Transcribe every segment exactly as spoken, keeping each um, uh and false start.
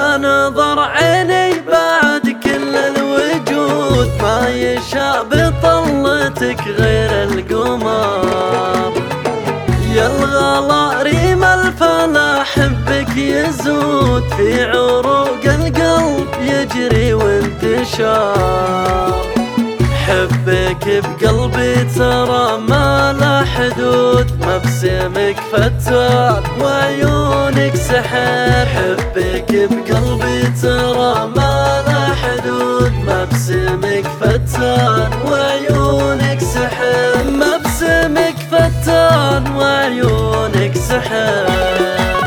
يا نظر عيني بعد كل الوجود ما يشاء بطلتك غير القمر. يا الغلا ريم الفلا حبك يزود في عروق القلب يجري وانتشار. حبك بقلبي ترى ما له حدود مبسمك فتان وعيونك سحر. حبك بقلبي ترى ما له حدود مبسمك فتان وعيونك سحر. مبسمك فتان وعيونك سحر.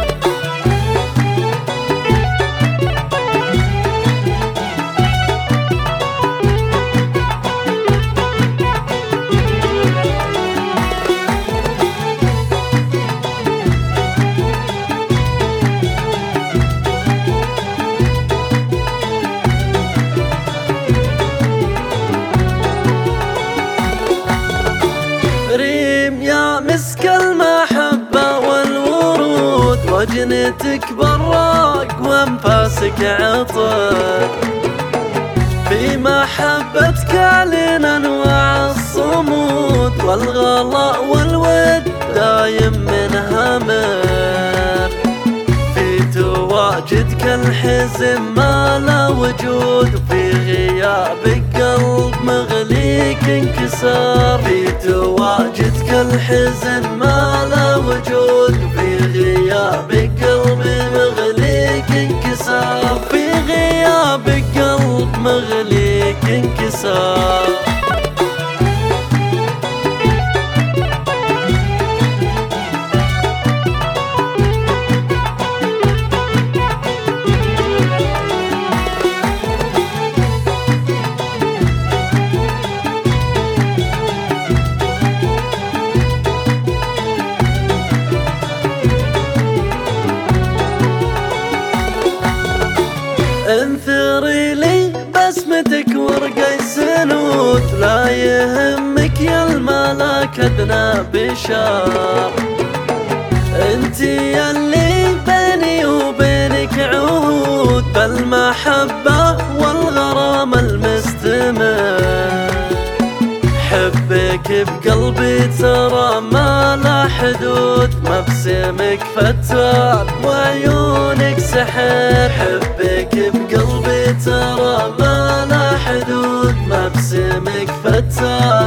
ريم يا مسك المحبة والورود وجنتك براق وانفاسك عطر. في محبتك اعلن انواع الصمود والغلاء والود دايم منها مر. في تواجدك الحزن ما له وجود وفي غيابك قلب مغليك انكسر. في تواجدك الحزن ما له وجود وفي غيابك قلب مغليك انكسر. في غيابك قلب مغليك انكسر. انثري لي بسمتك ورقي سنود لا يهمك يا الملاك ادنى بشار. انتي يلي بيني وبينك عهود بالمحبة والغرام المستمر. حبك بقلبي ترى ما له حدود مبسمك فتان وعيونك سحر. حبك بقلبي ترى ما له حدود مبسمك فتان